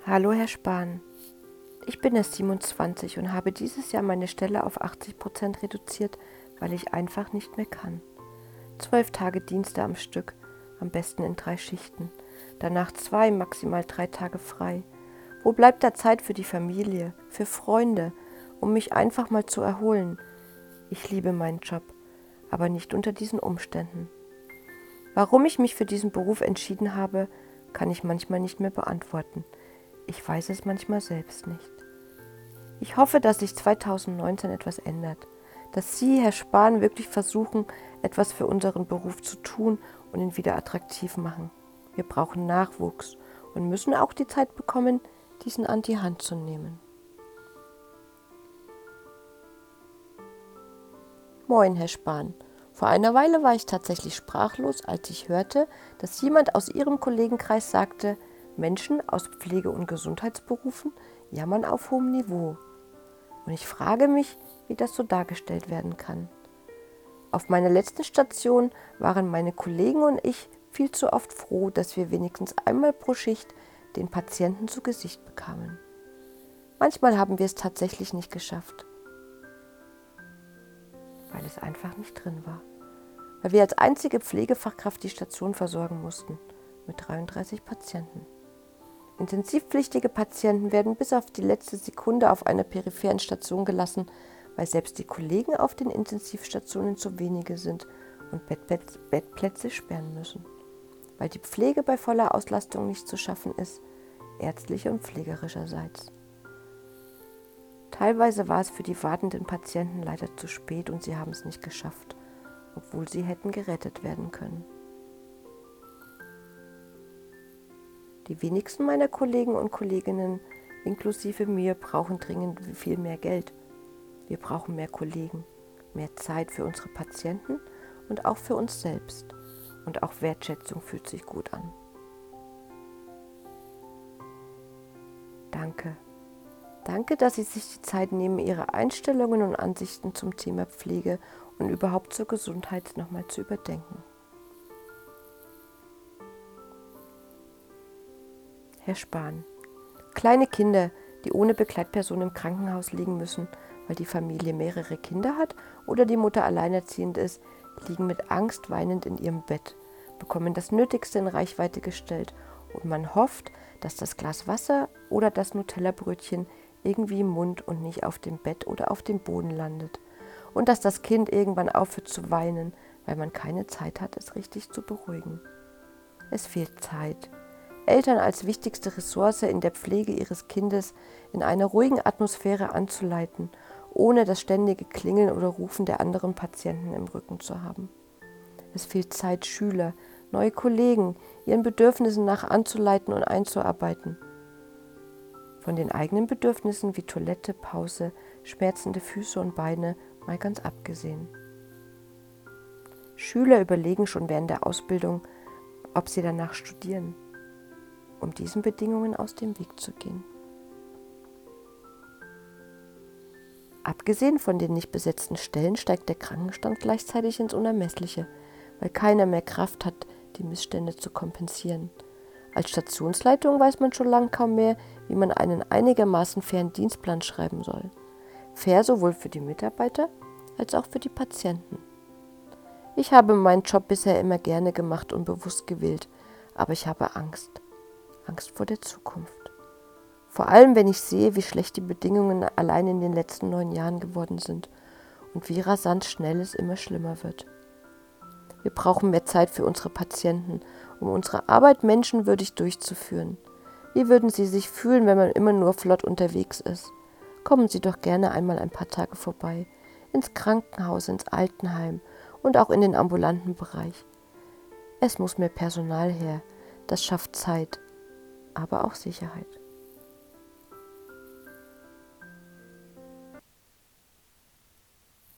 Hallo Herr Spahn, ich bin erst 27 und habe dieses Jahr meine Stelle auf 80% reduziert, weil ich einfach nicht mehr kann. 12 Tage Dienste am Stück, am besten in 3 Schichten, danach 2, maximal 3 Tage frei. Wo bleibt da Zeit für die Familie, für Freunde, um mich einfach mal zu erholen? Ich liebe meinen Job, aber nicht unter diesen Umständen. Warum ich mich für diesen Beruf entschieden habe, kann ich manchmal nicht mehr beantworten. Ich weiß es manchmal selbst nicht. Ich hoffe, dass sich 2019 etwas ändert, dass Sie, Herr Spahn, wirklich versuchen, etwas für unseren Beruf zu tun und ihn wieder attraktiv machen. Wir brauchen Nachwuchs und müssen auch die Zeit bekommen, diesen an die Hand zu nehmen. Moin, Herr Spahn. Vor einer Weile war ich tatsächlich sprachlos, als ich hörte, dass jemand aus Ihrem Kollegenkreis sagte, Menschen aus Pflege- und Gesundheitsberufen jammern auf hohem Niveau. Und ich frage mich, wie das so dargestellt werden kann. Auf meiner letzten Station waren meine Kollegen und ich viel zu oft froh, dass wir wenigstens einmal pro Schicht den Patienten zu Gesicht bekamen. Manchmal haben wir es tatsächlich nicht geschafft, weil es einfach nicht drin war. Weil wir als einzige Pflegefachkraft die Station versorgen mussten, mit 33 Patienten. Intensivpflichtige Patienten werden bis auf die letzte Sekunde auf einer peripheren Station gelassen, weil selbst die Kollegen auf den Intensivstationen zu wenige sind und Bettplätze sperren müssen. Weil die Pflege bei voller Auslastung nicht zu schaffen ist, ärztlicher und pflegerischerseits. Teilweise war es für die wartenden Patienten leider zu spät und sie haben es nicht geschafft, obwohl sie hätten gerettet werden können. Die wenigsten meiner Kollegen und Kolleginnen, inklusive mir, brauchen dringend viel mehr Geld. Wir brauchen mehr Kollegen, mehr Zeit für unsere Patienten und auch für uns selbst. Und auch Wertschätzung fühlt sich gut an. Danke. Danke, dass Sie sich die Zeit nehmen, Ihre Einstellungen und Ansichten zum Thema Pflege und überhaupt zur Gesundheit nochmal zu überdenken. Herr Spahn. Kleine Kinder, die ohne Begleitperson im Krankenhaus liegen müssen, weil die Familie mehrere Kinder hat oder die Mutter alleinerziehend ist, liegen mit Angst weinend in ihrem Bett, bekommen das Nötigste in Reichweite gestellt und man hofft, dass das Glas Wasser oder das Nutella-Brötchen irgendwie im Mund und nicht auf dem Bett oder auf dem Boden landet und dass das Kind irgendwann aufhört zu weinen, weil man keine Zeit hat, es richtig zu beruhigen. Es fehlt Zeit. Eltern als wichtigste Ressource in der Pflege ihres Kindes in einer ruhigen Atmosphäre anzuleiten, ohne das ständige Klingeln oder Rufen der anderen Patienten im Rücken zu haben. Es fehlt Zeit, Schüler, neue Kollegen, ihren Bedürfnissen nach anzuleiten und einzuarbeiten. Von den eigenen Bedürfnissen wie Toilette, Pause, schmerzende Füße und Beine mal ganz abgesehen. Schüler überlegen schon während der Ausbildung, ob sie danach studieren, um diesen Bedingungen aus dem Weg zu gehen. Abgesehen von den nicht besetzten Stellen steigt der Krankenstand gleichzeitig ins Unermessliche, weil keiner mehr Kraft hat, die Missstände zu kompensieren. Als Stationsleitung weiß man schon lange kaum mehr, wie man einen einigermaßen fairen Dienstplan schreiben soll. Fair sowohl für die Mitarbeiter als auch für die Patienten. Ich habe meinen Job bisher immer gerne gemacht und bewusst gewählt, aber ich habe Angst. Angst vor der Zukunft. Vor allem, wenn ich sehe, wie schlecht die Bedingungen allein in den letzten 9 Jahren geworden sind und wie rasant schnell es immer schlimmer wird. Wir brauchen mehr Zeit für unsere Patienten, um unsere Arbeit menschenwürdig durchzuführen. Wie würden Sie sich fühlen, wenn man immer nur flott unterwegs ist? Kommen Sie doch gerne einmal ein paar Tage vorbei, ins Krankenhaus, ins Altenheim und auch in den ambulanten Bereich. Es muss mehr Personal her, das schafft Zeit, aber auch Sicherheit.